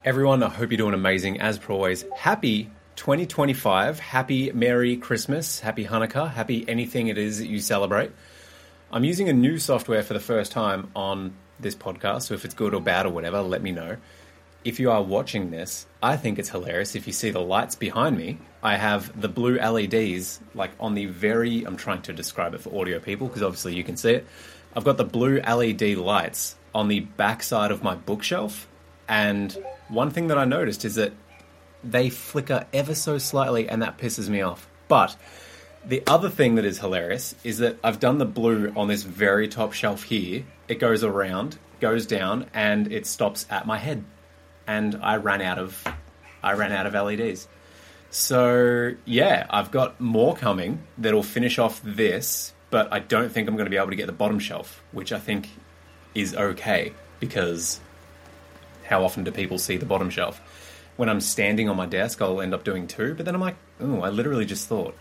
Everyone, I hope you're doing amazing. As per always, happy 2025, happy Merry Christmas, happy Hanukkah, happy anything it is that you celebrate. I'm using a new software for the first time on this podcast, so if it's good or bad or whatever, let me know. If you are watching this, I think it's hilarious. If you see the lights behind me, I have the blue LEDs, like on the very, I'm trying to describe it for audio people, because obviously you can see it. I've got the blue LED lights on the back side of my bookshelf, and one thing that I noticed is that they flicker ever so slightly, and that pisses me off. But the other thing that is hilarious is that I've done the blue on this very top shelf here. It goes around, goes down, and it stops at my head. And I ran out of LEDs. So yeah, I've got more coming that'll finish off this, but I don't think I'm going to be able to get the bottom shelf, which I think is okay, because how often do people see the bottom shelf? When I'm standing on my desk, I'll end up doing two, but then I'm like, oh, I literally just thought,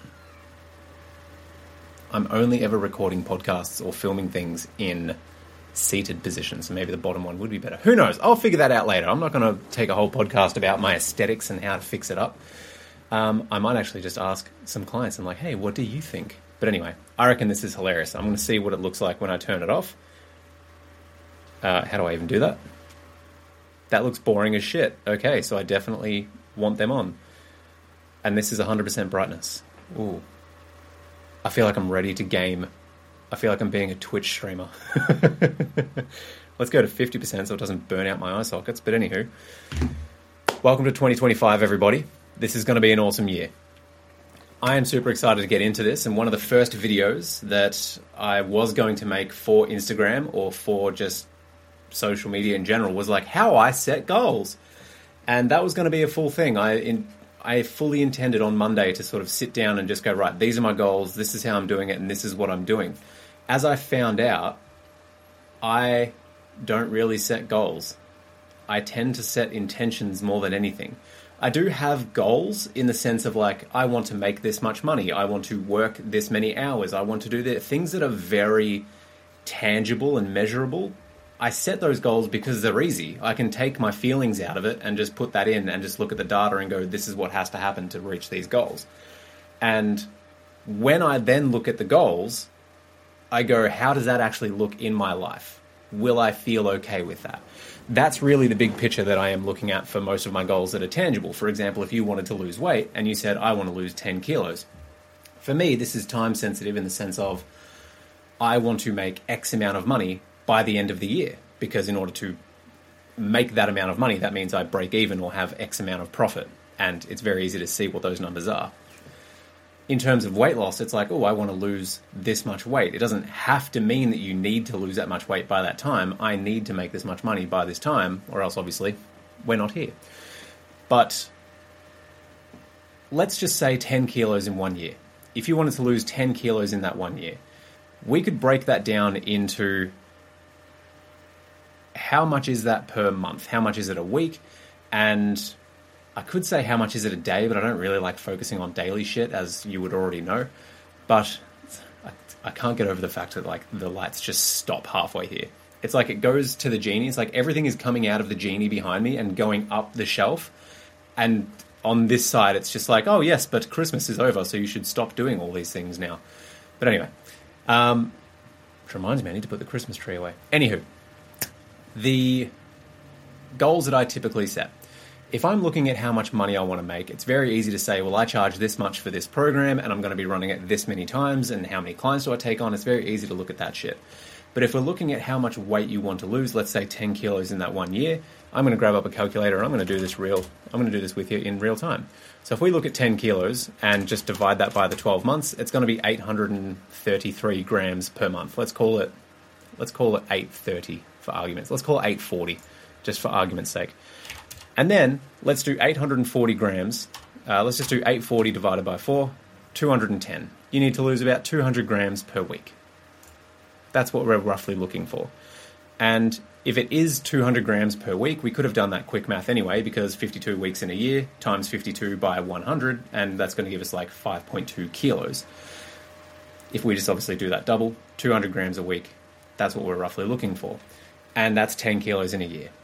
I'm only ever recording podcasts or filming things in seated positions, so maybe the bottom one would be better. Who knows? I'll figure that out later. I'm not going to take a whole podcast about my aesthetics and how to fix it up. I might actually just ask some clients, I'm like, hey, what do you think? But anyway, I reckon this is hilarious. I'm going to see what it looks like when I turn it off. How do I even do that? That looks boring as shit. Okay, so I definitely want them on. And this is 100% brightness. Ooh. I feel like I'm ready to game. I feel like I'm being a Twitch streamer. Let's go to 50% so it doesn't burn out my eye sockets. But anywho, welcome to 2025, everybody. This is going to be an awesome year. I am super excited to get into this, and one of the first videos that I was going to make for Instagram or for just social media in general was like how I set goals. And that was going to be a full thing. I fully intended on Monday to sort of sit down and just go, right, these are my goals, this is how I'm doing it, and this is what I'm doing. As I found out, I don't really set goals. I tend to set intentions more than anything. I do have goals in the sense of like, I want to make this much money, I want to work this many hours, I want to do the things that are very tangible and measurable. I set those goals because they're easy. I can take my feelings out of it and just put that in and just look at the data and go, this is what has to happen to reach these goals. And when I then look at the goals, I go, how does that actually look in my life? Will I feel okay with that? That's really the big picture that I am looking at for most of my goals that are tangible. For example, if you wanted to lose weight and you said, I want to lose 10 kilos. For me, this is time sensitive in the sense of I want to make X amount of money by the end of the year, because in order to make that amount of money, that means I break even or have X amount of profit, and it's very easy to see what those numbers are. In terms of weight loss, it's like, oh, I want to lose this much weight. It doesn't have to mean that you need to lose that much weight by that time. I need to make this much money by this time, or else obviously we're not here. But let's just say 10 kilos in 1 year. If you wanted to lose 10 kilos in that 1 year, we could break that down into how much is that per month? How much is it a week? And I could say how much is it a day, but I don't really like focusing on daily shit, as you would already know. But I can't get over the fact that like the lights just stop halfway here. It's like it goes to the genie. It's like everything is coming out of the genie behind me and going up the shelf. And on this side, it's just like, oh yes, but Christmas is over, so you should stop doing all these things now. But anyway, which reminds me, I need to put the Christmas tree away. Anywho, the goals that I typically set. If I'm looking at how much money I want to make, it's very easy to say, well, I charge this much for this program and I'm going to be running it this many times, and how many clients do I take on? It's very easy to look at that shit. But if we're looking at how much weight you want to lose, let's say 10 kilos in that 1 year, I'm going to grab up a calculator and I'm going to do this with you in real time. So if we look at 10 kilos and just divide that by the 12 months, it's going to be 833 grams per month. Let's call it 830 for arguments. Let's call it 840, just for argument's sake. And then let's do 840 grams. Let's just do 840 divided by 4, 210. You need to lose about 200 grams per week. That's what we're roughly looking for. And if it is 200 grams per week, we could have done that quick math anyway, because 52 weeks in a year times 52 by 100, and that's going to give us like 5.2 kilos. If we just obviously do that double, 200 grams a week, that's what we're roughly looking for. And that's 10 kilos in a year.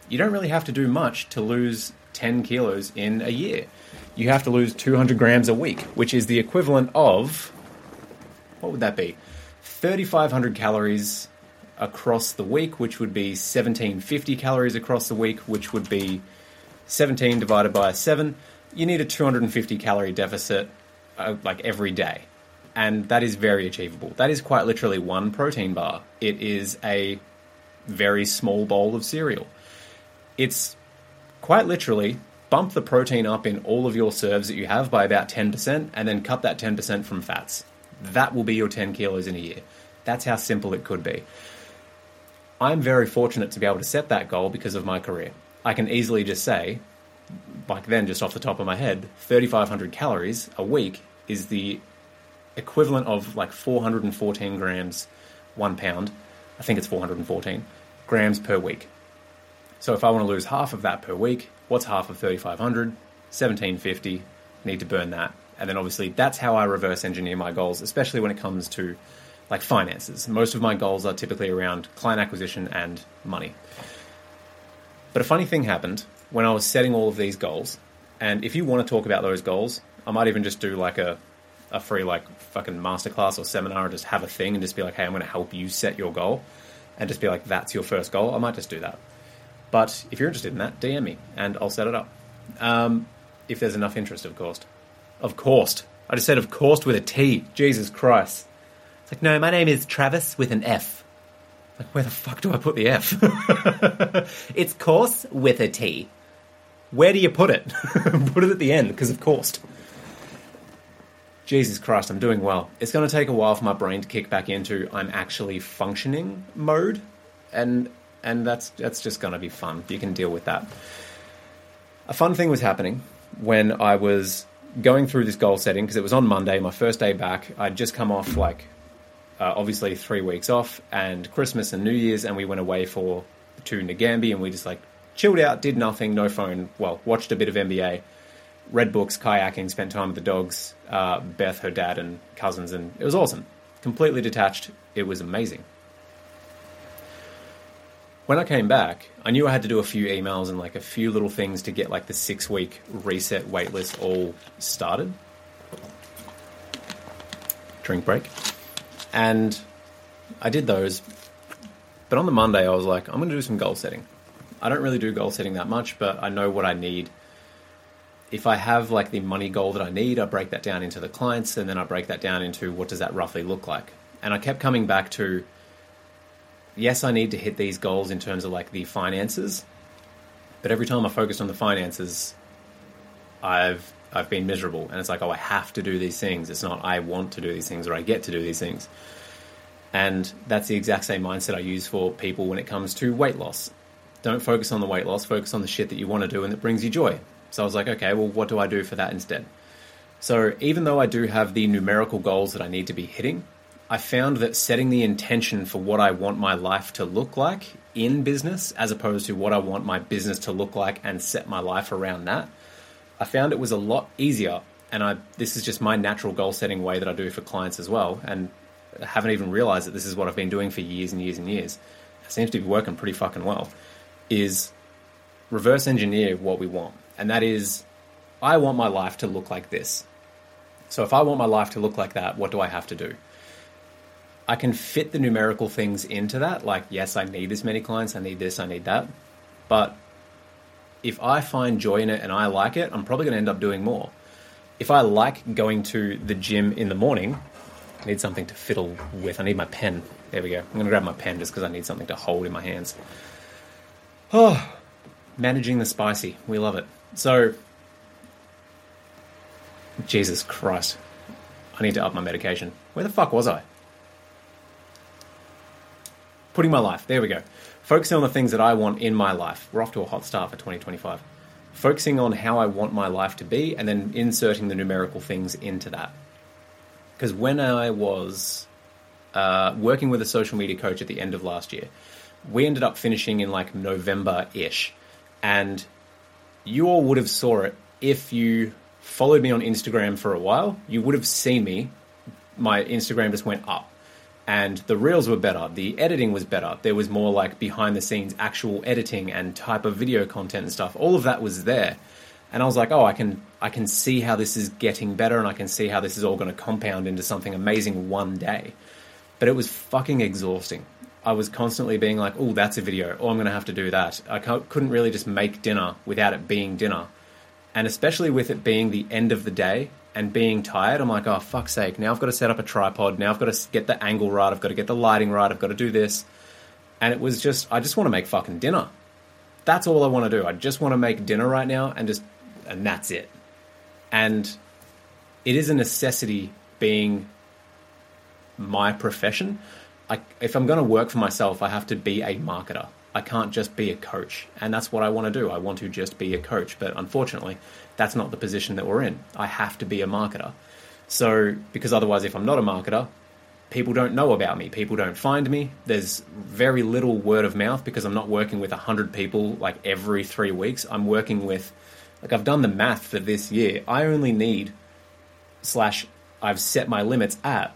you don't really have to do much to lose 10 kilos in a year. You have to lose 200 grams a week, which is the equivalent of, what would that be? 3,500 calories across the week, which would be 1,750 calories across the week, which would be 17 divided by 7. You need a 250 calorie deficit like every day. And that is very achievable. That is quite literally one protein bar. It is a very small bowl of cereal. It's quite literally bump the protein up in all of your serves that you have by about 10% and then cut that 10% from fats. That will be your 10 kilos in a year. That's how simple it could be. I'm very fortunate to be able to set that goal because of my career. I can easily just say, like then just off the top of my head, 3,500 calories a week is the equivalent of like 414 grams, 1 pound. I think it's 414 grams per week. So if I want to lose half of that per week, what's half of 3,500? 1,750. Need to burn that. And then obviously that's how I reverse engineer my goals, especially when it comes to like finances. Most of my goals are typically around client acquisition and money. But a funny thing happened when I was setting all of these goals. And if you want to talk about those goals, I might even just do like a free like fucking masterclass or seminar, or just have a thing and just be like, hey, I'm going to help you set your goal, and just be like, that's your first goal. I might just do that. But if you're interested in that, DM me and I'll set it up. If there's enough interest, of course. Of course. I just said of course with a T. Jesus Christ. It's like, no, my name is Travis with an F. Like, where the fuck do I put the F? It's course with a T. Where do you put it? Put it at the end, because of course. Jesus Christ, I'm doing well. It's going to take a while for my brain to kick back into I'm actually functioning mode, and that's just going to be fun. You can deal with that. A fun thing was happening when I was going through this goal setting, because it was on Monday, my first day back. I'd just come off obviously 3 weeks off and Christmas and New Year's, and we went away to Ngambie, and we just like chilled out, did nothing, no phone, watched a bit of NBA, read books, kayaking, spent time with the dogs, Beth, her dad, and cousins, and it was awesome. Completely detached. It was amazing. When I came back, I knew I had to do a few emails and like a few little things to get like the 6-week reset waitlist all started. Drink break. And I did those. But on the Monday, I was like, I'm going to do some goal setting. I don't really do goal setting that much, but I know what I need. If I have like the money goal that I need, I break that down into the clients, and then I break that down into what does that roughly look like. And I kept coming back to, yes, I need to hit these goals in terms of like the finances, but every time I focused on the finances, I've been miserable. And it's like, oh, I have to do these things. It's not I want to do these things or I get to do these things. And that's the exact same mindset I use for people when it comes to weight loss. Don't focus on the weight loss, focus on the shit that you want to do and that brings you joy. So I was like, okay, well, what do I do for that instead? So even though I do have the numerical goals that I need to be hitting, I found that setting the intention for what I want my life to look like in business, as opposed to what I want my business to look like and set my life around that, I found it was a lot easier. And this is just my natural goal setting way that I do for clients as well. And I haven't even realized that this is what I've been doing for years and years and years. It seems to be working pretty fucking well, is reverse engineer what we want. And that is, I want my life to look like this. So if I want my life to look like that, what do I have to do? I can fit the numerical things into that. Like, yes, I need this many clients. I need this, I need that. But if I find joy in it and I like it, I'm probably going to end up doing more. If I like going to the gym in the morning, I need something to fiddle with. I need my pen. There we go. I'm going to grab my pen just because I need something to hold in my hands. Oh, managing the spicy. We love it. So, Jesus Christ. I need to up my medication. Where the fuck was I? Putting my life. There we go. Focusing on the things that I want in my life. We're off to a hot start for 2025. Focusing on how I want my life to be and then inserting the numerical things into that. Because when I was working with a social media coach at the end of last year, we ended up finishing in like November-ish. And you all would have saw it if you followed me on Instagram for a while. You would have seen me. My Instagram just went up. And the reels were better. The editing was better. There was more like behind the scenes actual editing and type of video content and stuff. All of that was there. And I was like, oh, I can see how this is getting better, and I can see how this is all going to compound into something amazing one day. But it was fucking exhausting. I was constantly being like, oh, that's a video. Oh, I'm going to have to do that. I couldn't really just make dinner without it being dinner. And especially with it being the end of the day and being tired, I'm like, oh, fuck's sake. Now I've got to set up a tripod. Now I've got to get the angle right. I've got to get the lighting right. I've got to do this. And it was just, I just want to make fucking dinner. That's all I want to do. I just want to make dinner right now and that's it. And it is a necessity being my profession. If I'm going to work for myself, I have to be a marketer. I can't just be a coach. And that's what I want to do. I want to just be a coach. But unfortunately, that's not the position that we're in. I have to be a marketer. So, because otherwise, if I'm not a marketer, people don't know about me. People don't find me. There's very little word of mouth because I'm not working with 100 people like every 3 weeks. I'm working with, like, I've done the math for this year. I only need, I've set my limits at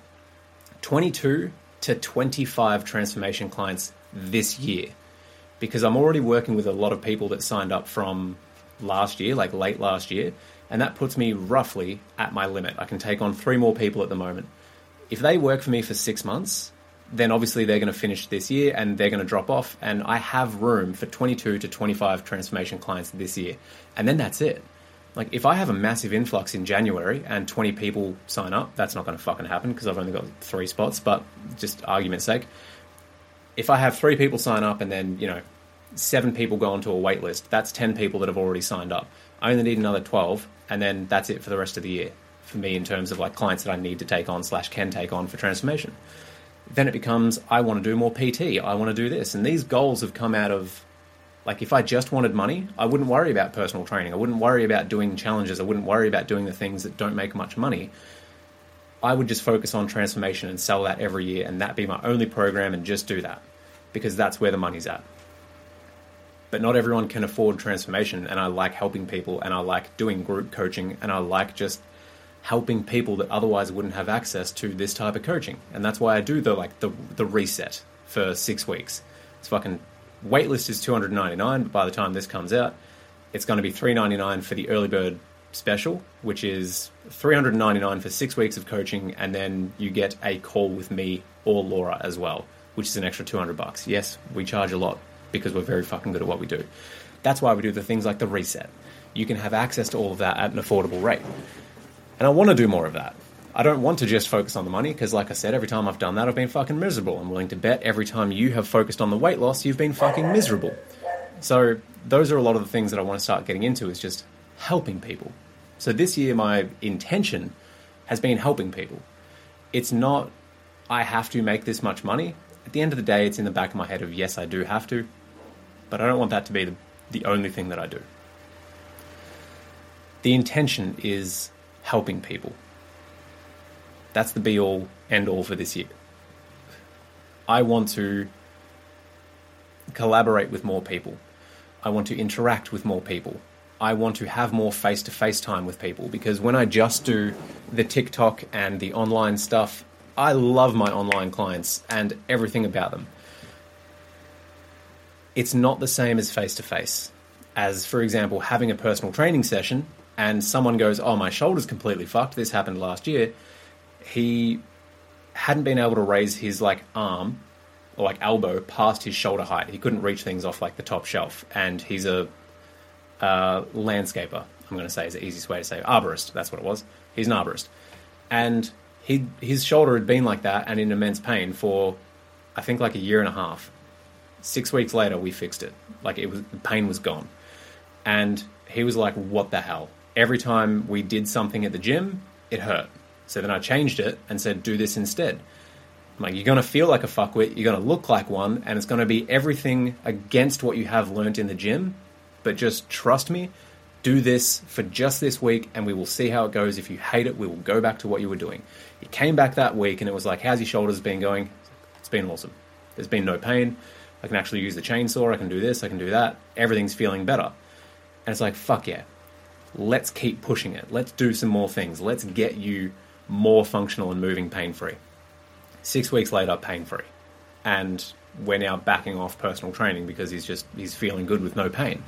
22 to 25 transformation clients this year. Because I'm already working with a lot of people that signed up from last year, like late last year, and that puts me roughly at my limit. I can take on 3 more people at the moment. If they work for me for 6 months, then obviously they're going to finish this year and they're going to drop off, and I have room for 22 to 25 transformation clients this year. And then that's it. Like, if I have a massive influx in January and 20 people sign up, that's not going to fucking happen because I've only got 3 spots, but just argument's sake. If I have 3 people sign up and then, 7 people go onto a wait list, that's 10 people that have already signed up. I only need another 12, and then that's it for the rest of the year for me in terms of like clients that I need to take on / can take on for transformation. Then it becomes, I want to do more PT. I want to do this. And these goals have come out of, like, if I just wanted money, I wouldn't worry about personal training. I wouldn't worry about doing challenges. I wouldn't worry about doing the things that don't make much money. I would just focus on transformation and sell that every year, and that be my only program, and just do that because that's where the money's at. But not everyone can afford transformation, and I like helping people, and I like doing group coaching, and I like just helping people that otherwise wouldn't have access to this type of coaching. And that's why I do the reset for 6 weeks. It's fucking waitlist is $299, but by the time this comes out, it's going to be $399 for the early bird special, which is $399 for 6 weeks of coaching, and then you get a call with me or Laura as well, which is an extra $200. Yes, we charge a lot because we're very fucking good at what we do. That's why we do the things like the reset. You can have access to all of that at an affordable rate. And I want to do more of that. I don't want to just focus on the money because, like I said, every time I've done that, I've been fucking miserable. I'm willing to bet every time you have focused on the weight loss, you've been fucking miserable. So those are a lot of the things that I want to start getting into, is just helping people. So this year, my intention has been helping people. It's not, I have to make this much money. At the end of the day, it's in the back of my head of, yes, I do have to, but I don't want that to be the only thing that I do. The intention is helping people. That's the be-all, end-all for this year. I want to collaborate with more people. I want to interact with more people. I want to have more face-to-face time with people, because when I just do the TikTok and the online stuff, I love my online clients and everything about them. It's not the same as face-to-face. As, for example, having a personal training session and someone goes, oh, my shoulder's completely fucked. This happened last year. He hadn't been able to raise his arm or elbow past his shoulder height. He couldn't reach things off the top shelf. And he's a landscaper, I'm going to say is the easiest way to say it. Arborist, that's what it was. He's an arborist. And his shoulder had been like that and in immense pain for, I think, a year and a half. 6 weeks later, we fixed it. The pain was gone. And he was like, what the hell? Every time we did something at the gym, it hurt. So then I changed it and said, do this instead. I'm like, you're going to feel like a fuckwit, you're going to look like one, and it's going to be everything against what you have learnt in the gym, but just trust me, do this for just this week, and we will see how it goes. If you hate it, we will go back to what you were doing. He came back that week, and it was like, how's your shoulders been going? It's been awesome. There's been no pain. I can actually use the chainsaw, I can do this, I can do that. Everything's feeling better. And it's like, fuck yeah. Let's keep pushing it. Let's do some more things. Let's get you more functional and moving pain-free. 6 weeks later, pain-free. And we're now backing off personal training because he's feeling good with no pain.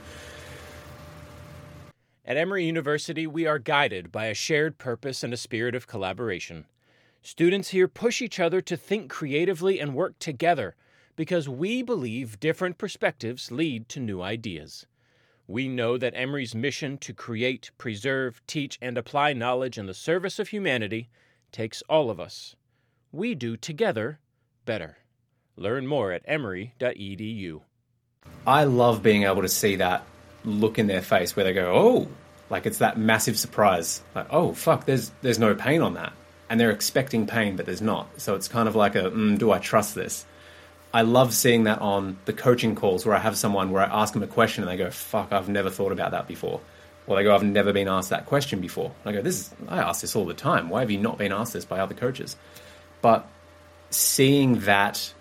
At Emory University, we are guided by a shared purpose and a spirit of collaboration. Students here push each other to think creatively and work together because we believe different perspectives lead to new ideas. We know that Emory's mission to create, preserve, teach, and apply knowledge in the service of humanity takes all of us. We do together better. Learn more at emory.edu. I love being able to see that look in their face where they go, oh, like it's that massive surprise. Like, oh, fuck, there's no pain on that. And they're expecting pain, but there's not. So it's kind of like do I trust this? I love seeing that on the coaching calls where I have someone where I ask them a question and they go, fuck, I've never thought about that before. Or they go, I've never been asked that question before. And I go, I ask this all the time. Why have you not been asked this by other coaches? But seeing that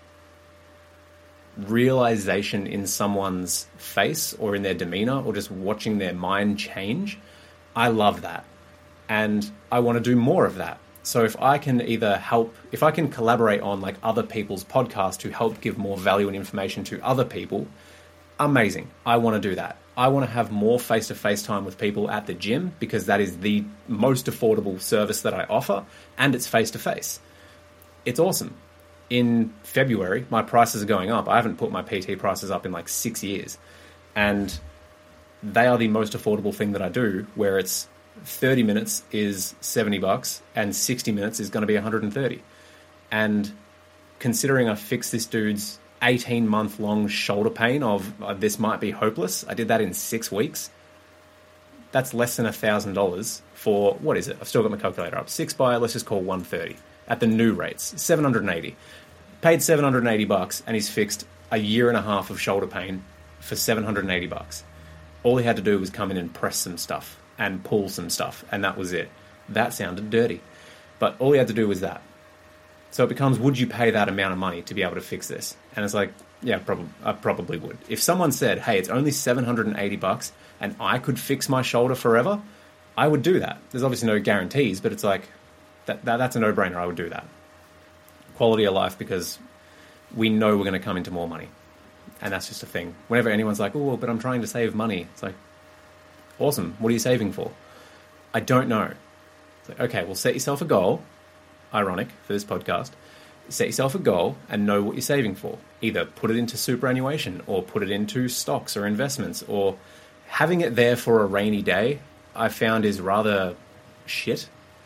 realization in someone's face or in their demeanor or just watching their mind change, I love that. And I want to do more of that. So if I can collaborate on like other people's podcasts to help give more value and information to other people, amazing. I want to do that. I want to have more face-to-face time with people at the gym because that is the most affordable service that I offer, and it's face-to-face. It's awesome. In February, my prices are going up. I haven't put my PT prices up in like 6 years. And they are the most affordable thing that I do, where it's 30 minutes is $70 and 60 minutes is going to be $130. And considering I fixed this dude's 18-month-long shoulder pain of this might be hopeless, I did that in 6 weeks. That's less than $1,000 for, what is it? I've still got my calculator up. 6 by, let's just call 130. At the new rates, $780. Paid $780 and he's fixed a year and a half of shoulder pain for $780. All he had to do was come in and press some stuff and pull some stuff, and that was it. That sounded dirty. But all he had to do was that. So it becomes, would you pay that amount of money to be able to fix this? And it's like, yeah, I probably would. If someone said, hey, it's only $780 and I could fix my shoulder forever, I would do that. There's obviously no guarantees, but it's like, that's a no-brainer. I would do that. Quality of life, because we know we're going to come into more money. And that's just a thing. Whenever anyone's like, oh, but I'm trying to save money. It's like, awesome. What are you saving for? I don't know. It's like, okay, well, set yourself a goal. Ironic for this podcast. Set yourself a goal and know what you're saving for. Either put it into superannuation or put it into stocks or investments, or having it there for a rainy day, I found is rather shit.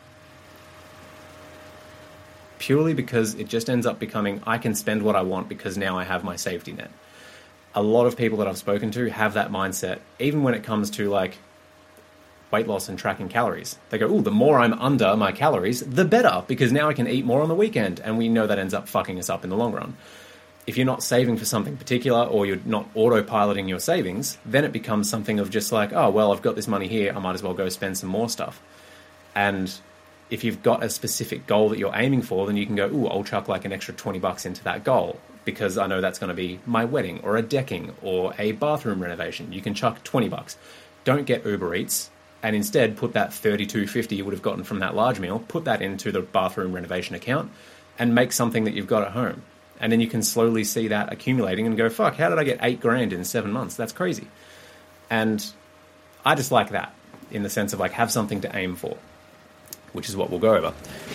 Purely because it just ends up becoming, I can spend what I want because now I have my safety net. A lot of people that I've spoken to have that mindset, even when it comes to like weight loss and tracking calories. They go, the more I'm under my calories, the better, because now I can eat more on the weekend. And we know that ends up fucking us up in the long run. If you're not saving for something particular, or you're not autopiloting your savings, then it becomes something of just like, oh, well, I've got this money here, I might as well go spend some more stuff. And if you've got a specific goal that you're aiming for, then you can go, I'll chuck like an extra $20 into that goal because I know that's going to be my wedding or a decking or a bathroom renovation. You can chuck $20. Don't get Uber Eats, and instead put that $32.50 you would have gotten from that large meal, put that into the bathroom renovation account and make something that you've got at home. And then you can slowly see that accumulating and go, fuck, how did I get $8,000 in 7 months? That's crazy. And I just like that in the sense of like have something to aim for, which is what we'll go over.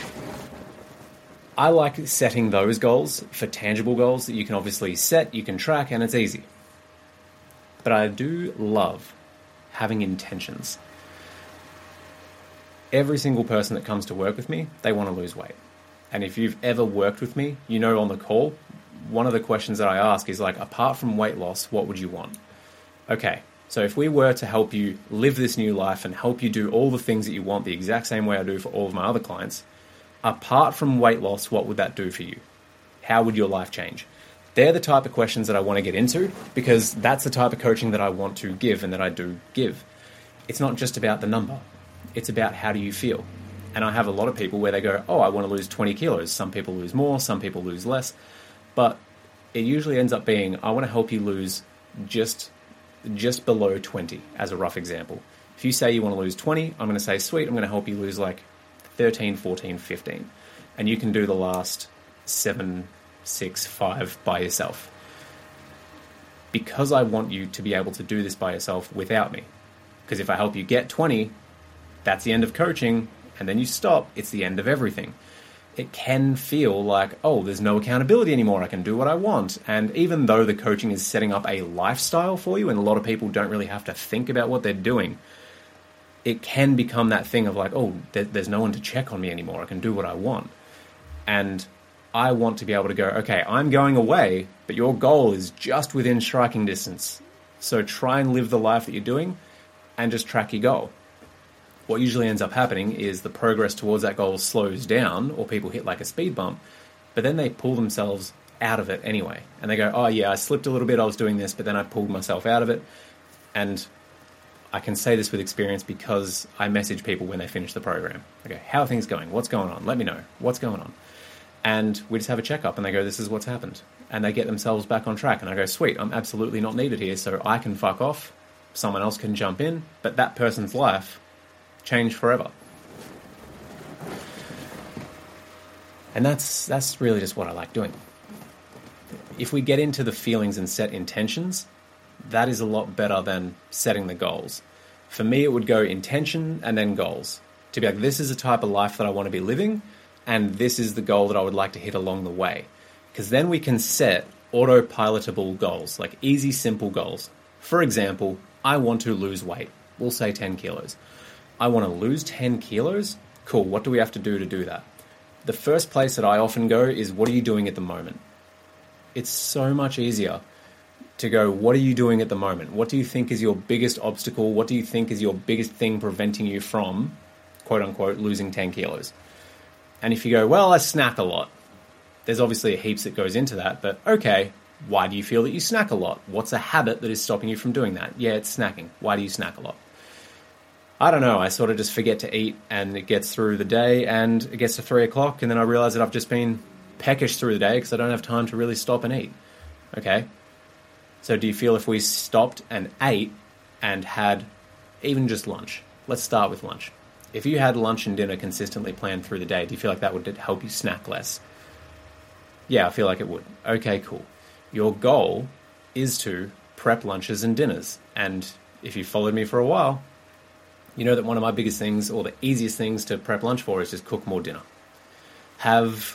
I like setting those goals for tangible goals that you can obviously set, you can track, and it's easy. But I do love having intentions. Every single person that comes to work with me, they want to lose weight. And if you've ever worked with me, you know on the call, one of the questions that I ask is like, apart from weight loss, what would you want? Okay, so if we were to help you live this new life and help you do all the things that you want the exact same way I do for all of my other clients, apart from weight loss, what would that do for you? How would your life change? They're the type of questions that I want to get into because that's the type of coaching that I want to give and that I do give. It's not just about the number. It's about how do you feel? And I have a lot of people where they go, I want to lose 20 kilos. Some people lose more, some people lose less. But it usually ends up being, I want to help you lose just below 20 as a rough example. If you say you want to lose 20, I'm going to say, sweet, I'm going to help you lose like 13, 14, 15. And you can do the last 7, 6, 5 by yourself. Because I want you to be able to do this by yourself without me. Because if I help you get 20, that's the end of coaching, and then you stop, it's the end of everything. It can feel like, oh, there's no accountability anymore, I can do what I want. And even though the coaching is setting up a lifestyle for you, and a lot of people don't really have to think about what they're doing, it can become that thing of like, oh, there's no one to check on me anymore, I can do what I want. And I want to be able to go, okay, I'm going away, but your goal is just within striking distance. So try and live the life that you're doing and just track your goal. What usually ends up happening is the progress towards that goal slows down, or people hit like a speed bump, but then they pull themselves out of it anyway. And they go, oh yeah, I slipped a little bit, I was doing this, but then I pulled myself out of it. And I can say this with experience because I message people when they finish the program. Okay, how are things going? What's going on? Let me know. What's going on? And we just have a checkup and they go, this is what's happened. And they get themselves back on track. And I go, sweet, I'm absolutely not needed here, so I can fuck off. Someone else can jump in, but that person's life changed forever. And that's really just what I like doing. If we get into the feelings and set intentions, that is a lot better than setting the goals. For me, it would go intention and then goals. To be like, this is the type of life that I want to be living, and this is the goal that I would like to hit along the way. Because then we can set autopilotable goals, like easy, simple goals. For example, I want to lose weight. We'll say 10 kilos. I want to lose 10 kilos? Cool, what do we have to do that? The first place that I often go is, what are you doing at the moment? It's so much easier to go, what are you doing at the moment? What do you think is your biggest obstacle? What do you think is your biggest thing preventing you from, quote unquote, losing 10 kilos? And if you go, well, I snack a lot, there's obviously heaps that goes into that, but okay, why do you feel that you snack a lot? What's a habit that is stopping you from doing that? Yeah, it's snacking. Why do you snack a lot? I don't know, I sort of just forget to eat, and it gets through the day, and it gets to 3 o'clock, and then I realize that I've just been peckish through the day because I don't have time to really stop and eat. Okay, so do you feel if we stopped and ate and had even just lunch? Let's start with lunch. If you had lunch and dinner consistently planned through the day, do you feel like that would help you snack less? Yeah, I feel like it would. Okay, cool. Your goal is to prep lunches and dinners. And if you followed me for a while, you know that one of my biggest things, or the easiest things to prep lunch for, is just cook more dinner. Have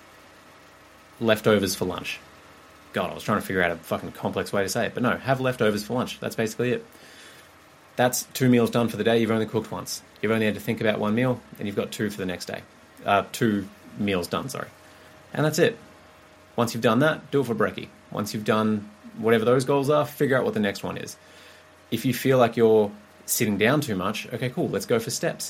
leftovers for lunch. God, I was trying to figure out a fucking complex way to say it, but no, have leftovers for lunch. That's basically it. That's 2 meals done for the day. You've only cooked once. You've only had to think about 1 meal, and you've got 2 for the next day. 2 meals done, sorry. And that's it. Once you've done that, do it for brekkie. Once you've done whatever those goals are, figure out what the next one is. If you feel like you're sitting down too much, okay, cool, let's go for steps.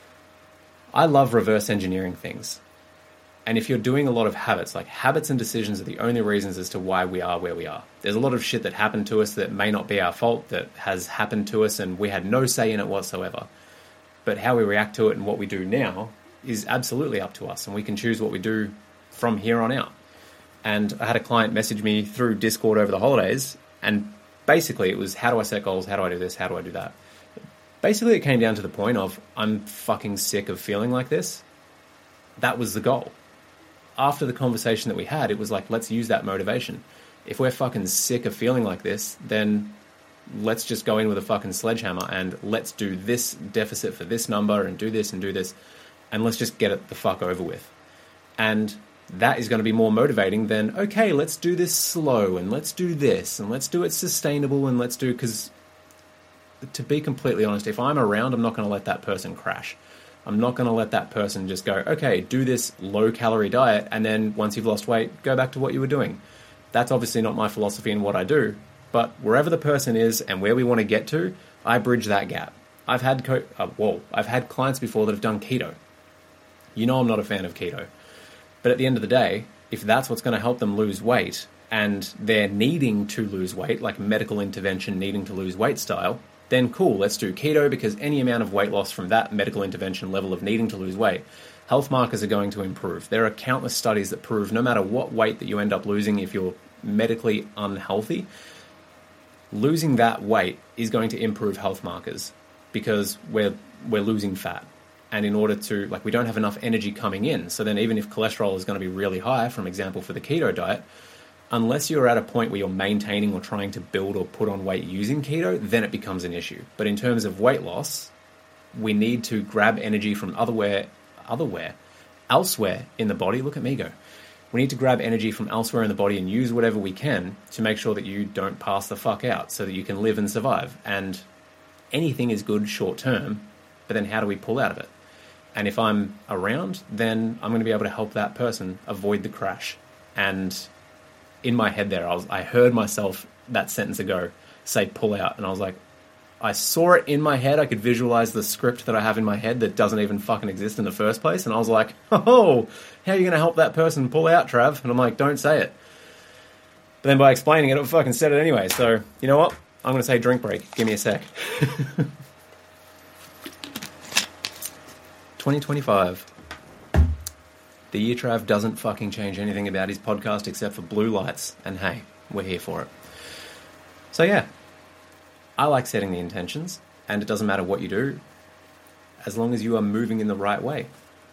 I love reverse engineering things. And if you're doing a lot of habits, like habits and decisions are the only reasons as to why we are where we are. There's a lot of shit that happened to us that may not be our fault, that has happened to us and we had no say in it whatsoever. But how we react to it and what we do now is absolutely up to us, and we can choose what we do from here on out. And I had a client message me through Discord over the holidays, and basically it was, how do I set goals? How do I do this? How do I do that? Basically it came down to the point of, I'm fucking sick of feeling like this. That was the goal. After the conversation that we had, it was like, let's use that motivation. If we're fucking sick of feeling like this, then let's just go in with a fucking sledgehammer and let's do this deficit for this number and do this, and let's just get it the fuck over with. And that is going to be more motivating than, okay, let's do this slow and let's do this and let's do it sustainable and let's do, because to be completely honest, if I'm around, I'm not going to let that person crash. I'm not going to let that person just go, okay, do this low-calorie diet, and then once you've lost weight, go back to what you were doing. That's obviously not my philosophy in what I do, but wherever the person is and where we want to get to, I bridge that gap. I've had clients before that have done keto. You know I'm not a fan of keto. But at the end of the day, if that's what's going to help them lose weight, and they're needing to lose weight, like medical intervention needing to lose weight style, then cool, let's do keto, because any amount of weight loss from that medical intervention level of needing to lose weight, health markers are going to improve. There are countless studies that prove no matter what weight that you end up losing, if you're medically unhealthy, losing that weight is going to improve health markers because we're losing fat. And in order to, like, we don't have enough energy coming in. So then even if cholesterol is going to be really high, for example, for the keto diet, unless you're at a point where you're maintaining or trying to build or put on weight using keto, then it becomes an issue. But in terms of weight loss, we need to grab energy from elsewhere in the body. Look at me go. We need to grab energy from elsewhere in the body and use whatever we can to make sure that you don't pass the fuck out so that you can live and survive. And anything is good short term, but then how do we pull out of it? And if I'm around, then I'm going to be able to help that person avoid the crash. And in my head there, I heard myself that sentence ago say pull out. And I was like, I saw it in my head. I could visualize the script that I have in my head that doesn't even fucking exist in the first place. And I was like, oh, how are you going to help that person pull out, Trav? And I'm like, don't say it. But then by explaining it, I fucking said it anyway. So, you know what? I'm going to say drink break. Give me a sec. 2025. The year Trav doesn't fucking change anything about his podcast except for blue lights. And hey, we're here for it. So yeah, I like setting the intentions, and it doesn't matter what you do, as long as you are moving in the right way.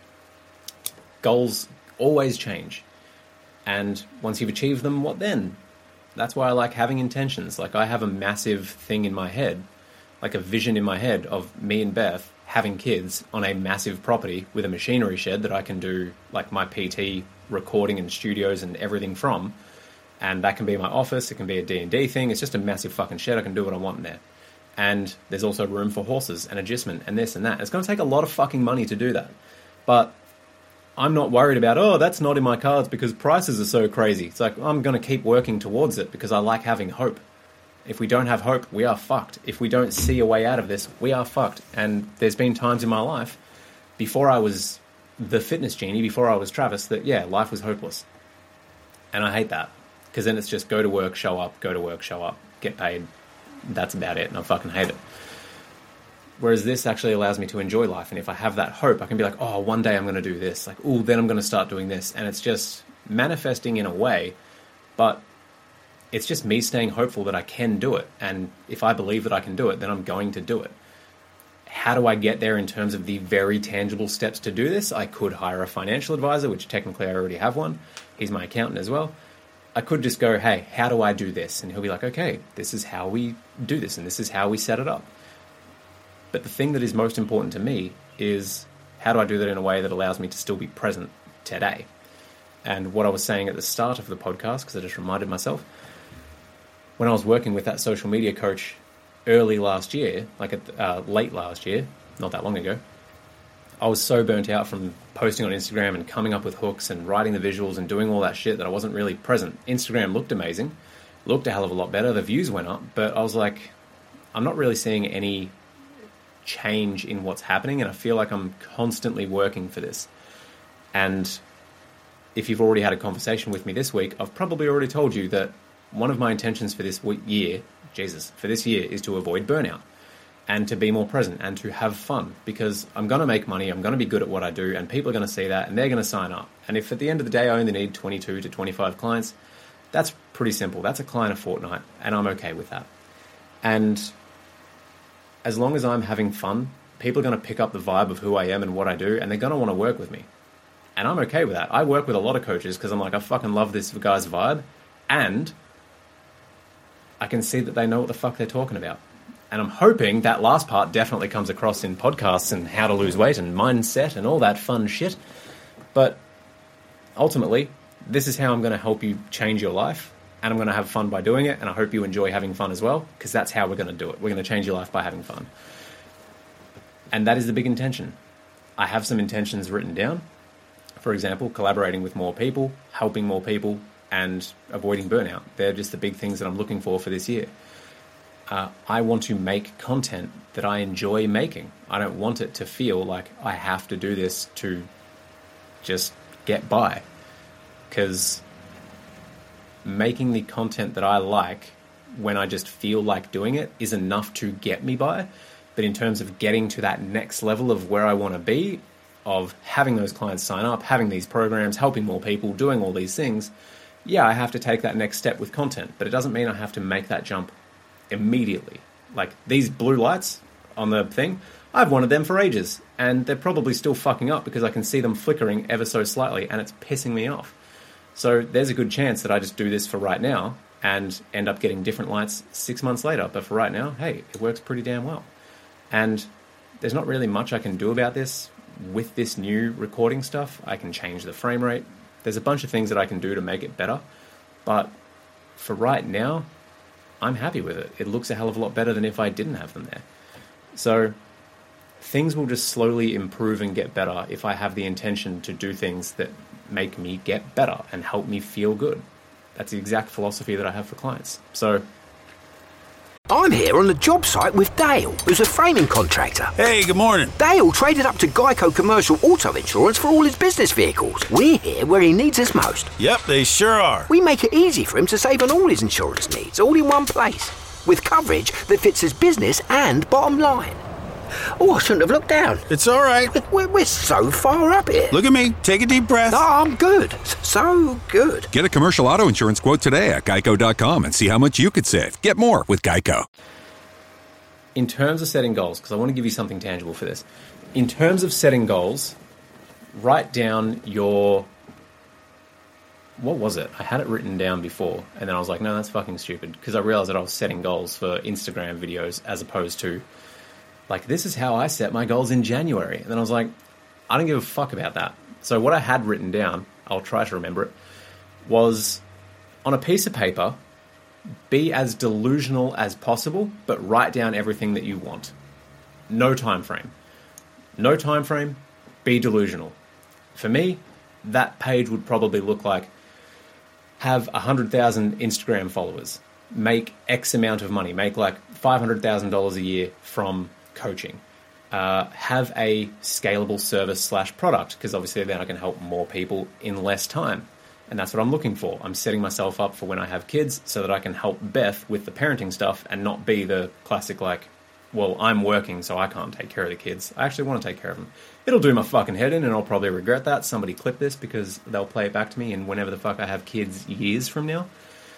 Goals always change. And once you've achieved them, what then? That's why I like having intentions. Like, I have a massive thing in my head, like a vision in my head of me and Beth having kids on a massive property with a machinery shed that I can do like my PT recording and studios and everything from. And that can be my office, it can be a D&D thing. It's just a massive fucking shed. I can do what I want in there. And there's also room for horses and agistment and this and that. It's going to take a lot of fucking money to do that. But I'm not worried about, oh, that's not in my cards because prices are so crazy. It's like, I'm going to keep working towards it because I like having hope. If we don't have hope, we are fucked. If we don't see a way out of this, we are fucked. And there's been times in my life, before I was the fitness genie, before I was Travis, that, yeah, life was hopeless. And I hate that. Because then it's just go to work, show up, go to work, show up, get paid. That's about it. And I fucking hate it. Whereas this actually allows me to enjoy life. And if I have that hope, I can be like, oh, one day I'm going to do this. Like, oh, then I'm going to start doing this. And it's just manifesting in a way, but it's just me staying hopeful that I can do it. And if I believe that I can do it, then I'm going to do it. How do I get there in terms of the very tangible steps to do this? I could hire a financial advisor, which technically I already have one. He's my accountant as well. I could just go, hey, how do I do this? And he'll be like, okay, this is how we do this and this is how we set it up. But the thing that is most important to me is how do I do that in a way that allows me to still be present today? And what I was saying at the start of the podcast, because I just reminded myself, when I was working with that social media coach early last year, like late last year, not that long ago, I was so burnt out from posting on Instagram and coming up with hooks and writing the visuals and doing all that shit that I wasn't really present. Instagram looked amazing, looked a hell of a lot better, the views went up, but I was like, I'm not really seeing any change in what's happening, and I feel like I'm constantly working for this. And if you've already had a conversation with me this week, I've probably already told you that one of my intentions for this year is to avoid burnout and to be more present and to have fun, because I'm going to make money, I'm going to be good at what I do, and people are going to see that and they're going to sign up. And if at the end of the day I only need 22 to 25 clients, that's pretty simple. That's a client a fortnight, and I'm okay with that. And as long as I'm having fun, people are going to pick up the vibe of who I am and what I do, and they're going to want to work with me. And I'm okay with that. I work with a lot of coaches because I'm like, I fucking love this guy's vibe, and I can see that they know what the fuck they're talking about. And I'm hoping that last part definitely comes across in podcasts and how to lose weight and mindset and all that fun shit. But ultimately, this is how I'm going to help you change your life, and I'm going to have fun by doing it, and I hope you enjoy having fun as well, because that's how we're going to do it. We're going to change your life by having fun. And that is the big intention. I have some intentions written down. For example, collaborating with more people, helping more people, and avoiding burnout. They're just the big things that I'm looking for this year. I want to make content that I enjoy making. I don't want it to feel like I have to do this to just get by. Because making the content that I like when I just feel like doing it is enough to get me by. But in terms of getting to that next level of where I want to be, of having those clients sign up, having these programs, helping more people, doing all these things, yeah, I have to take that next step with content, but it doesn't mean I have to make that jump immediately. Like these blue lights on the thing, I've wanted them for ages, and they're probably still fucking up because I can see them flickering ever so slightly, and it's pissing me off. So there's a good chance that I just do this for right now and end up getting different lights 6 months later. But for right now, hey, it works pretty damn well. And there's not really much I can do about this with this new recording stuff. I can change the frame rate. There's a bunch of things that I can do to make it better. But for right now, I'm happy with it. It looks a hell of a lot better than if I didn't have them there. So things will just slowly improve and get better if I have the intention to do things that make me get better and help me feel good. That's the exact philosophy that I have for clients. So I'm here on the job site with Dale, who's a framing contractor. Hey, good morning. Dale traded up to Geico Commercial Auto Insurance for all his business vehicles. We're here where he needs us most. Yep, they sure are. We make it easy for him to save on all his insurance needs, all in one place, with coverage that fits his business and bottom line. Oh, I shouldn't have looked down. It's all right. We're so far up here. Look at me. Take a deep breath. Oh, I'm good. So good. Get a commercial auto insurance quote today at geico.com and see how much you could save. Get more with Geico. in terms of setting goals, because I want to give you something tangible for this. In terms of setting goals, write down your... What was it? I had it written down before, and then I was like, no, that's fucking stupid, because I realized that I was setting goals for Instagram videos as opposed to, like, this is how I set my goals in January. And then I was like, I don't give a fuck about that. So what I had written down, I'll try to remember it, was on a piece of paper, be as delusional as possible, but write down everything that you want. No time frame. No time frame, be delusional. For me, that page would probably look like, have 100,000 Instagram followers, make X amount of money, make like $500,000 a year from coaching, have a scalable service / product, because obviously then I can help more people in less time. And that's what I'm looking for. I'm setting myself up for when I have kids so that I can help Beth with the parenting stuff and not be the classic like, well, I'm working so I can't take care of the kids. I actually want to take care of them. It'll do my fucking head in and I'll probably regret that. Somebody clip this because they'll play it back to me and whenever the fuck I have kids years from now.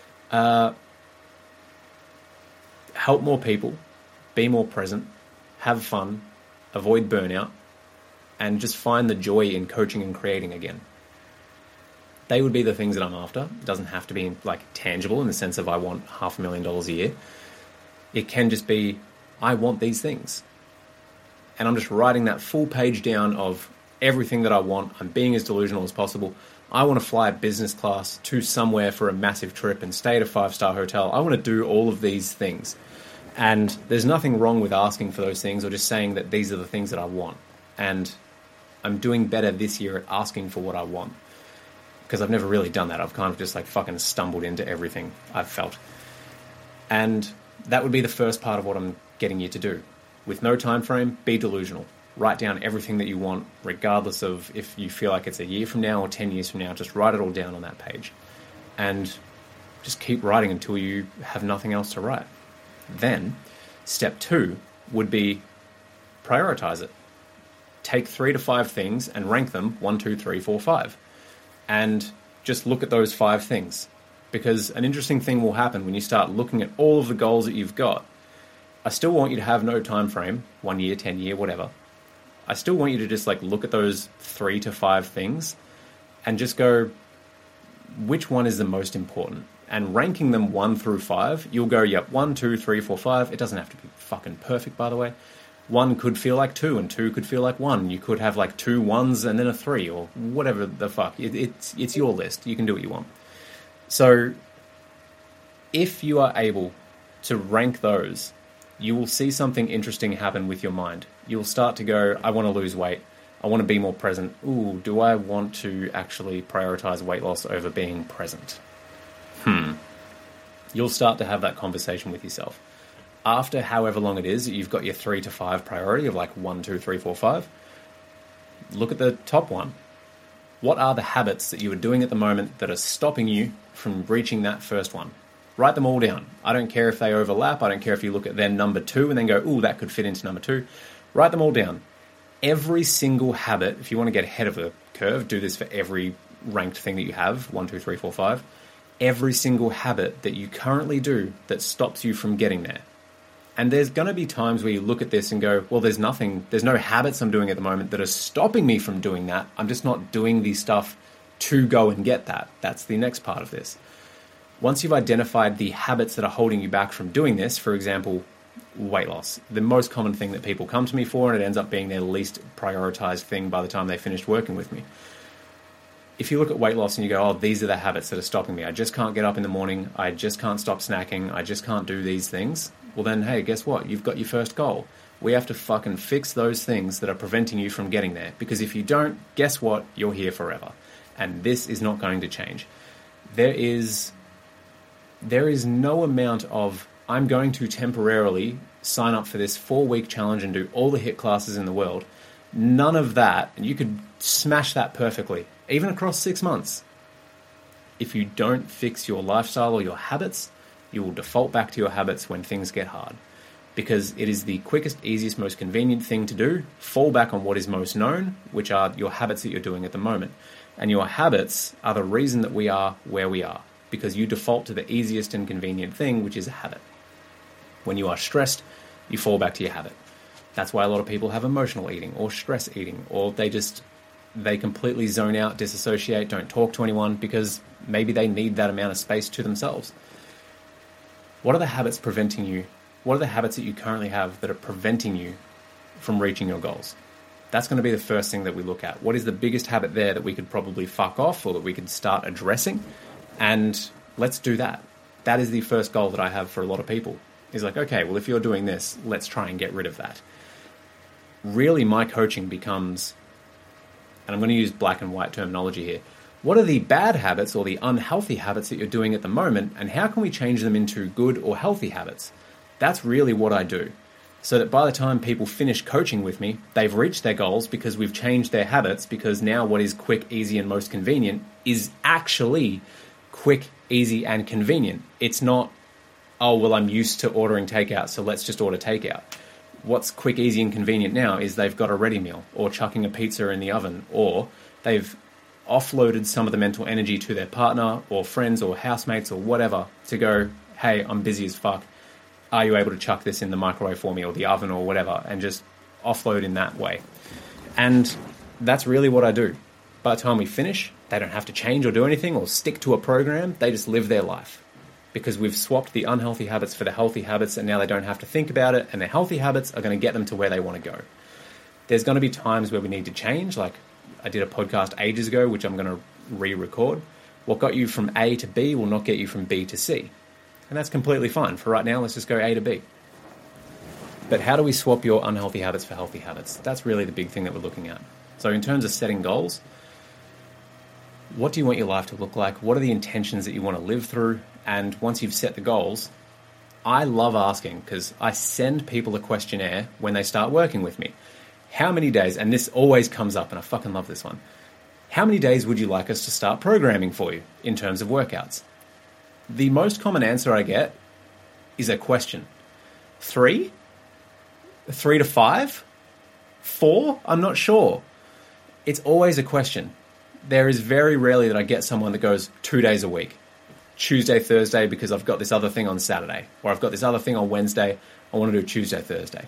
Help more people, be more present, have fun, avoid burnout, and just find the joy in coaching and creating again. They would be the things that I'm after. It doesn't have to be like tangible in the sense of I want $500,000 a year. It can just be, I want these things. And I'm just writing that full page down of everything that I want. I'm being as delusional as possible. I want to fly business class to somewhere for a massive trip and stay at a 5-star hotel. I want to do all of these things. And there's nothing wrong with asking for those things or just saying that these are the things that I want. And I'm doing better this year at asking for what I want. Because I've never really done that. I've kind of just like fucking stumbled into everything I've felt. And that would be the first part of what I'm getting you to do. With no time frame, be delusional. Write down everything that you want, regardless of if you feel like it's a year from now or 10 years from now. Just write it all down on that page. And just keep writing until you have nothing else to write. Then, step 2 would be prioritize it. Take 3 to 5 things and rank them 1, 2, 3, 4, 5. And just look at those 5 things. Because an interesting thing will happen when you start looking at all of the goals that you've got. I still want you to have no time frame, 1 year, 10 year, whatever. I still want you to just like look at those 3 to 5 things and just go, which one is the most important? And ranking them 1 through 5, you'll go, yep, 1, 2, 3, 4, 5. It doesn't have to be fucking perfect, by the way. 1 could feel like 2 and 2 could feel like 1. You could have like 2 1s and then a 3 or whatever the fuck. It's your list. You can do what you want. So if you are able to rank those, you will see something interesting happen with your mind. You'll start to go, I want to lose weight. I want to be more present. Ooh, do I want to actually prioritize weight loss over being present? You'll start to have that conversation with yourself. After however long it is that you've got your 3 to 5 priority of like 1, 2, 3, 4, 5, look at the top one. What are the habits that you are doing at the moment that are stopping you from reaching that first one? Write them all down. I don't care if they overlap. I don't care if you look at their number 2 and then go, ooh, that could fit into number 2. Write them all down. Every single habit, if you want to get ahead of the curve, do this for every ranked thing that you have, 1, 2, 3, 4, 5. Every single habit that you currently do that stops you from getting there. And there's going to be times where you look at this and go, well, there's no habits I'm doing at the moment that are stopping me from doing that. I'm just not doing the stuff to go and get that. That's the next part of this. Once you've identified the habits that are holding you back from doing this, for example, weight loss, the most common thing that people come to me for, and it ends up being their least prioritized thing by the time they finished working with me. If you look at weight loss and you go, oh, these are the habits that are stopping me. I just can't get up in the morning. I just can't stop snacking. I just can't do these things. Well then, hey, guess what? You've got your first goal. We have to fucking fix those things that are preventing you from getting there. Because if you don't, guess what? You're here forever. And this is not going to change. There is no amount of, I'm going to temporarily sign up for this 4-week challenge and do all the HIIT classes in the world. None of that, and you could smash that perfectly, even across 6 months. If you don't fix your lifestyle or your habits, you will default back to your habits when things get hard. Because it is the quickest, easiest, most convenient thing to do. Fall back on what is most known, which are your habits that you're doing at the moment. And your habits are the reason that we are where we are. Because you default to the easiest and convenient thing, which is a habit. When you are stressed, you fall back to your habit. That's why a lot of people have emotional eating or stress eating, or they completely zone out, disassociate, don't talk to anyone because maybe they need that amount of space to themselves. What are the habits preventing you? What are the habits that you currently have that are preventing you from reaching your goals? That's going to be the first thing that we look at. What is the biggest habit there that we could probably fuck off or that we could start addressing? And let's do that. That is the first goal that I have for a lot of people. Is like, okay, well, if you're doing this, let's try and get rid of that. Really, my coaching becomes, and I'm going to use black and white terminology here, what are the bad habits or the unhealthy habits that you're doing at the moment, and how can we change them into good or healthy habits? That's really what I do. So that by the time people finish coaching with me, they've reached their goals because we've changed their habits, because now what is quick, easy, and most convenient is actually quick, easy, and convenient. It's not, oh, well, I'm used to ordering takeout, so let's just order takeout. What's quick, easy, and convenient now is they've got a ready meal, or chucking a pizza in the oven, or they've offloaded some of the mental energy to their partner or friends or housemates or whatever to go, hey, I'm busy as fuck. Are you able to chuck this in the microwave for me or the oven or whatever, and just offload in that way? And that's really what I do. By the time we finish, they don't have to change or do anything or stick to a program. They just live their life because we've swapped the unhealthy habits for the healthy habits, and now they don't have to think about it, and their healthy habits are going to get them to where they want to go. There's going to be times where we need to change, like I did a podcast ages ago, which I'm going to re-record. What got you from A to B will not get you from B to C. And that's completely fine. For right now, let's just go A to B. But how do we swap your unhealthy habits for healthy habits? That's really the big thing that we're looking at. So in terms of setting goals, what do you want your life to look like? What are the intentions that you want to live through? And once you've set the goals, I love asking, because I send people a questionnaire when they start working with me. How many days, and this always comes up, and I fucking love this one. How many days would you like us to start programming for you in terms of workouts? The most common answer I get is a question. 3? 3 to 5? 4? I'm not sure. It's always a question. There is very rarely that I get someone that goes 2 days a week. Tuesday, Thursday, because I've got this other thing on Saturday. Or I've got this other thing on Wednesday. I want to do Tuesday, Thursday.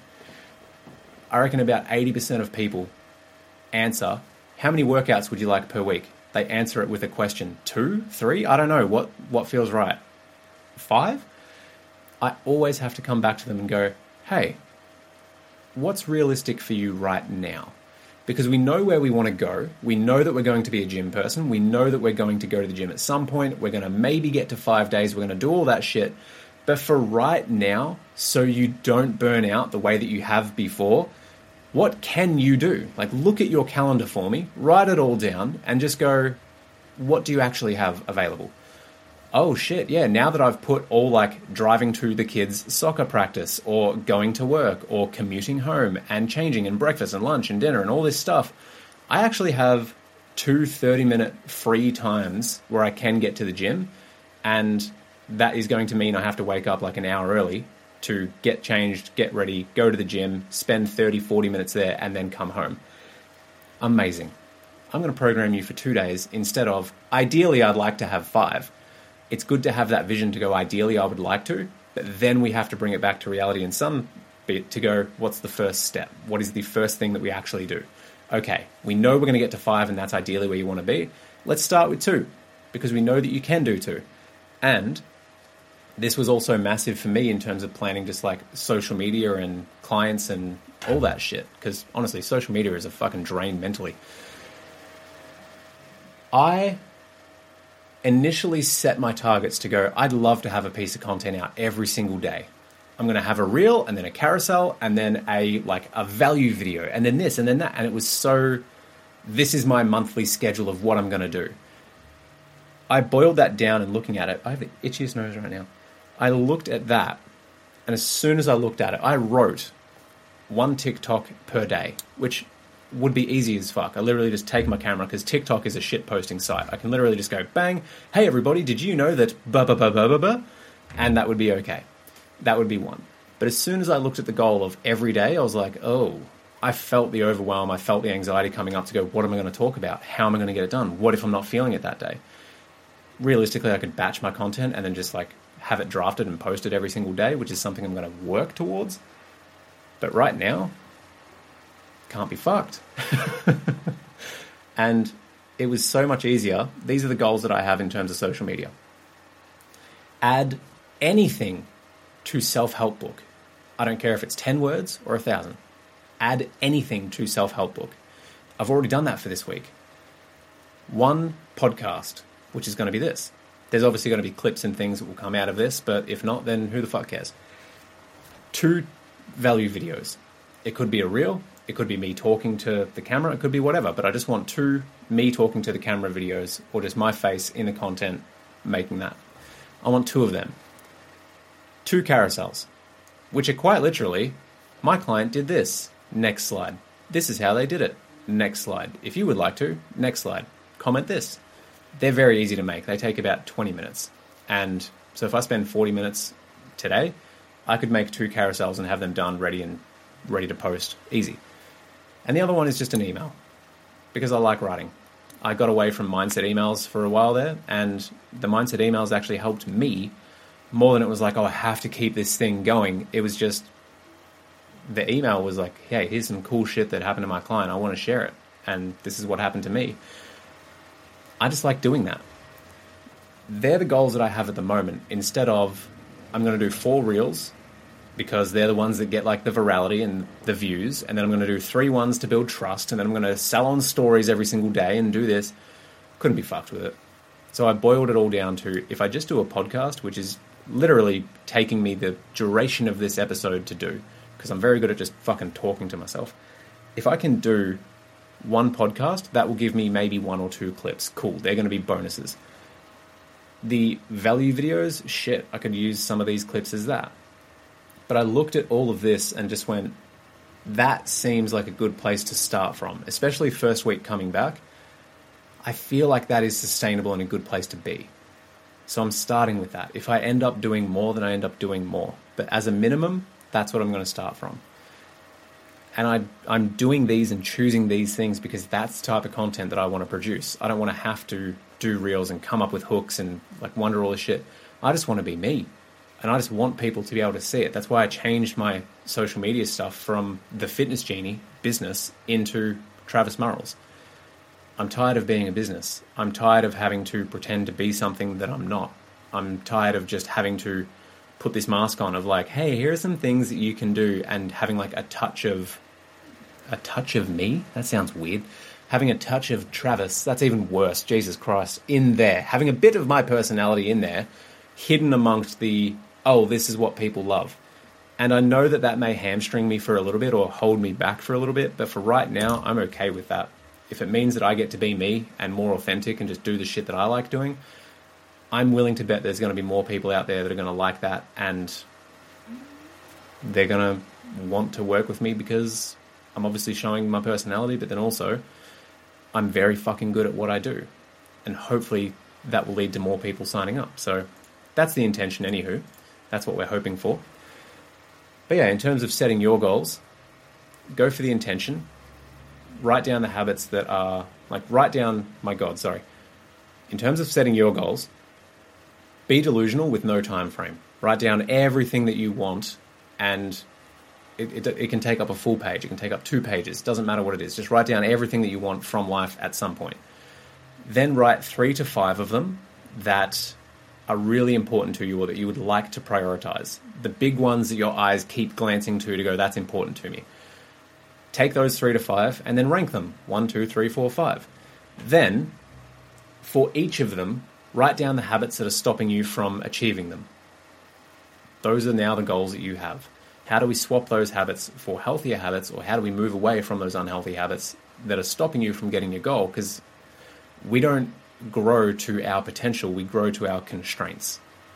I reckon about 80% of people answer, how many workouts would you like per week? They answer it with a question. 2? 3? I don't know. What feels right? 5? I always have to come back to them and go, hey, what's realistic for you right now? Because we know where we want to go. We know that we're going to be a gym person. We know that we're going to go to the gym at some point. We're going to maybe get to 5 days. We're going to do all that shit. But for right now, so you don't burn out the way that you have before, what can you do? Like, look at your calendar for me, write it all down, and just go, what do you actually have available? Oh shit, yeah, now that I've put all like driving to the kids' soccer practice or going to work or commuting home and changing and breakfast and lunch and dinner and all this stuff, I actually have 2 30-minute free times where I can get to the gym, and that is going to mean I have to wake up like an hour early to get changed, get ready, go to the gym, spend 30, 40 minutes there, and then come home. Amazing. I'm going to program you for 2 days instead of, ideally I'd like to have 5. It's good to have that vision to go, ideally I would like to, But then we have to bring it back to reality in some bit to go, what's the first step? What is the first thing that we actually do? Okay, we know we're going to get to 5 and that's ideally where you want to be. Let's start with 2 because we know that you can do 2. And this was also massive for me in terms of planning just like social media and clients and all that shit. Because honestly, social media is a fucking drain mentally. I initially set my targets to go, I'd love to have a piece of content out every single day. I'm going to have a reel and then a carousel and then a value video and then this and then that. And it was so, this is my monthly schedule of what I'm going to do. I boiled that down and looking at it, I have the itchiest nose right now. I looked at that, and as soon as I looked at it, I wrote 1 TikTok per day, which would be easy as fuck. I literally just take my camera, because TikTok is a shit posting site. I can literally just go, bang, hey everybody, did you know that blah, blah, blah, blah, blah, blah? And that would be okay. That would be 1. But as soon as I looked at the goal of every day, I was like, oh, I felt the overwhelm. I felt the anxiety coming up to go, what am I going to talk about? How am I going to get it done? What if I'm not feeling it that day? Realistically, I could batch my content and then just have it drafted and posted every single day, which is something I'm going to work towards. But right now, can't be fucked. And it was so much easier. These are the goals that I have in terms of social media. Add anything to self-help book. I don't care if it's 10 words or 1,000. Add anything to self-help book. I've already done that for this week. 1 podcast, which is going to be this. There's obviously going to be clips and things that will come out of this, but if not, then who the fuck cares? 2 value videos. It could be a reel, it could be me talking to the camera, it could be whatever, but I just want 2 me talking to the camera videos, or just my face in the content making that. I want 2 of them. 2 carousels, which are quite literally, my client did this. Next slide. This is how they did it. Next slide. If you would like to, next slide. Comment this. They're very easy to make. They take about 20 minutes. And so if I spend 40 minutes today, I could make 2 carousels and have them done, ready to post. Easy. And the other one is just an email, because I like writing. I got away from mindset emails for a while there, and the mindset emails actually helped me more than it was like, oh, I have to keep this thing going. It was just, the email was like, hey, here's some cool shit that happened to my client. I want to share it. And this is what happened to me. I just like doing that. They're the goals that I have at the moment. Instead of, I'm going to do 4 reels because they're the ones that get the virality and the views. And then I'm going to do 3 ones to build trust. And then I'm going to sell on stories every single day and do this. Couldn't be fucked with it. So I boiled it all down to, if I just do a podcast, which is literally taking me the duration of this episode to do, because I'm very good at just fucking talking to myself. If I can do 1 podcast, that will give me maybe 1 or 2 clips. Cool, they're going to be bonuses. The value videos, shit, I could use some of these clips as that. But I looked at all of this and just went, that seems like a good place to start from, especially first week coming back. I feel like that is sustainable and a good place to be. So I'm starting with that. If I end up doing more, then I end up doing more. But as a minimum, that's what I'm going to start from. And I'm doing these and choosing these things because that's the type of content that I want to produce. I don't want to have to do reels and come up with hooks and wonder all this shit. I just want to be me. And I just want people to be able to see it. That's why I changed my social media stuff from the Fitness Genie business into Travis Murrells. I'm tired of being a business. I'm tired of having to pretend to be something that I'm not. I'm tired of just having to put this mask on of hey, here are some things that you can do, and having a touch of me. That sounds weird. Having a touch of Travis, that's even worse. Jesus Christ, in there. Having a bit of my personality in there, hidden amongst the, oh, this is what people love. And I know that may hamstring me for a little bit or hold me back for a little bit, but for right now, I'm okay with that. If it means that I get to be me and more authentic and just do the shit that I like doing, I'm willing to bet there's going to be more people out there that are going to like that, and they're going to want to work with me because I'm obviously showing my personality, but then also I'm very fucking good at what I do. And hopefully that will lead to more people signing up. So that's the intention, anywho. That's what we're hoping for. But yeah, in terms of setting your goals, go for the intention. Write down the habits that are, in terms of setting your goals, be delusional with no time frame. Write down everything that you want, and it can take up a full page. It can take up 2 pages. Doesn't matter what it is. Just write down everything that you want from life at some point. Then write 3 to 5 of them that are really important to you or that you would like to prioritize. The big ones that your eyes keep glancing to go, that's important to me. Take those 3 to 5 and then rank them. 1, 2, 3, 4, 5. Then, for each of them, write down the habits that are stopping you from achieving them. Those are now the goals that you have. How do we swap those habits for healthier habits, or how do we move away from those unhealthy habits that are stopping you from getting your goal? Because we don't grow to our potential, we grow to our constraints.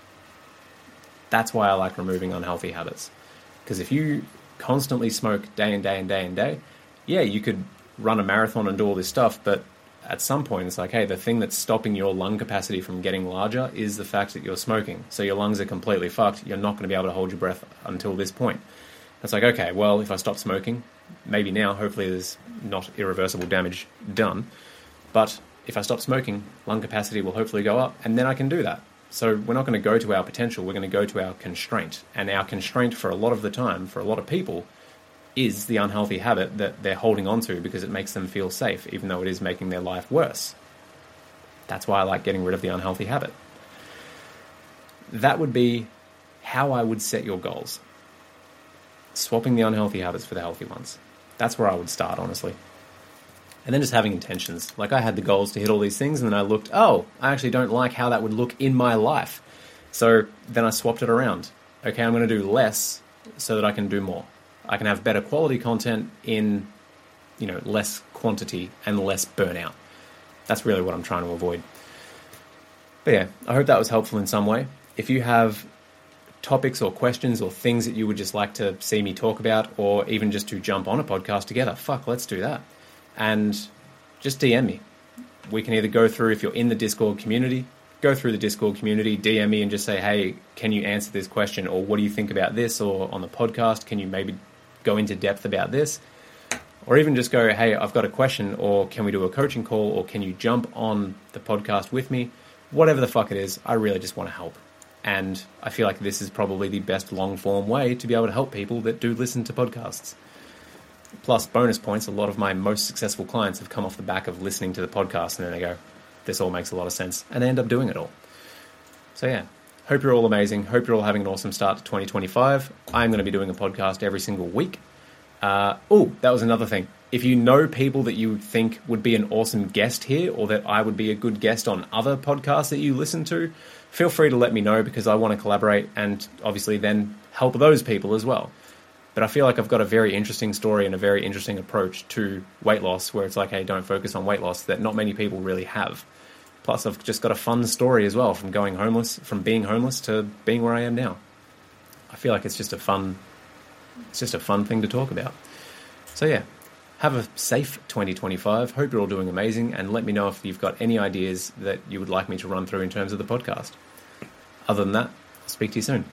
That's why I like removing unhealthy habits. Because if you constantly smoke day and day and day and day, yeah, you could run a marathon and do all this stuff, but at some point it's like, hey, the thing that's stopping your lung capacity from getting larger is the fact that you're smoking. So your lungs are completely fucked. You're not going to be able to hold your breath until this point. It's like, okay, well, if I stop smoking, maybe now, hopefully there's not irreversible damage done, but if I stop smoking, lung capacity will hopefully go up, and then I can do that. So we're not going to go to our potential, we're going to go to our constraint. And our constraint for a lot of the time, for a lot of people, is the unhealthy habit that they're holding on to because it makes them feel safe, even though it is making their life worse. That's why I like getting rid of the unhealthy habit. That would be how I would set your goals. Swapping the unhealthy habits for the healthy ones. That's where I would start, honestly. And then just having intentions. Like, I had the goals to hit all these things, and then I looked, oh, I actually don't like how that would look in my life. So then I swapped it around. Okay, I'm going to do less so that I can do more. I can have better quality content in, less quantity and less burnout. That's really what I'm trying to avoid. But yeah, I hope that was helpful in some way. If you have topics or questions or things that you would just like to see me talk about, or even just to jump on a podcast together, let's do that. And just DM me. We can either go through, if you're in the Discord community, go through the Discord community, DM me and just say, hey, can you answer this question? Or what do you think about this? Or on the podcast, can you maybe go into depth about this? Or even just go, hey, I've got a question, or can we do a coaching call, or can you jump on the podcast with me? Whatever the fuck it is, I really just want to help. And I feel like this is probably the best long-form way to be able to help people that do listen to podcasts. Plus, bonus points, a lot of my most successful clients have come off the back of listening to the podcast, and then they go, this all makes a lot of sense, and they end up doing it all. So yeah, hope you're all amazing. Hope you're all having an awesome start to 2025. I'm going to be doing a podcast every single week. That was another thing. If you know people that you think would be an awesome guest here, or that I would be a good guest on other podcasts that you listen to, feel free to let me know, because I want to collaborate and obviously then help those people as well. But I feel like I've got a very interesting story and a very interesting approach to weight loss, where it's like, hey, don't focus on weight loss, that not many people really have. Plus, I've just got a fun story as well, from being homeless to being where I am now. I feel like it's just a fun thing to talk about. So yeah, have a safe 2025. Hope you're all doing amazing, and let me know if you've got any ideas that you would like me to run through in terms of the podcast. Other than that, I'll speak to you soon.